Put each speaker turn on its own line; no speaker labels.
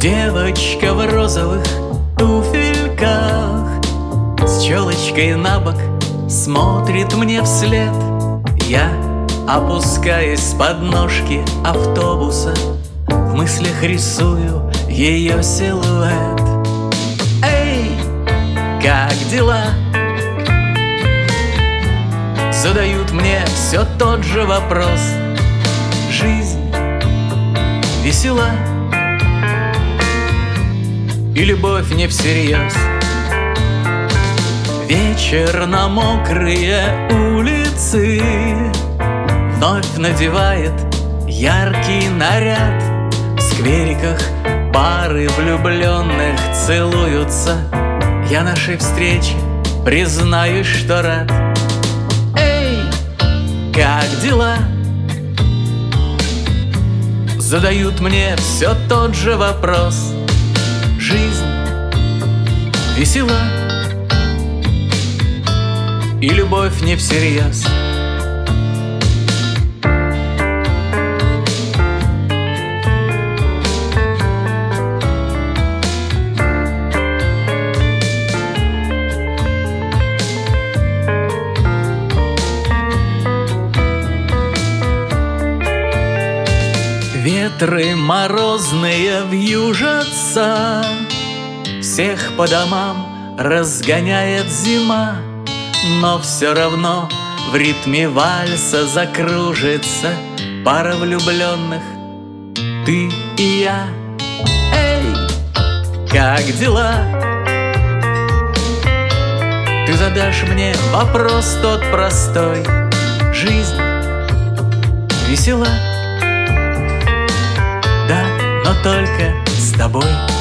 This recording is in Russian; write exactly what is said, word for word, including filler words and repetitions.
Девочка в розовых туфельках с челочкой на бок смотрит мне вслед. Я, опускаясь с подножки автобуса, в мыслях рисую ее силуэт. Эй, как дела? Задают мне все тот же вопрос. Жизнь весела и любовь не всерьез. Вечер на мокрые улицы вновь надевает яркий наряд. В сквериках пары влюбленных целуются. Я нашей встрече признаюсь, что рад. Эй, как дела? Задают мне все тот же вопрос. Жизнь весела и любовь не всерьез. Ветры морозные вьюжатся, всех по домам разгоняет зима. Но все равно в ритме вальса закружится пара влюбленных, ты и я. Эй, как дела? Ты задашь мне вопрос тот простой. Жизнь весела, да, но только с тобой.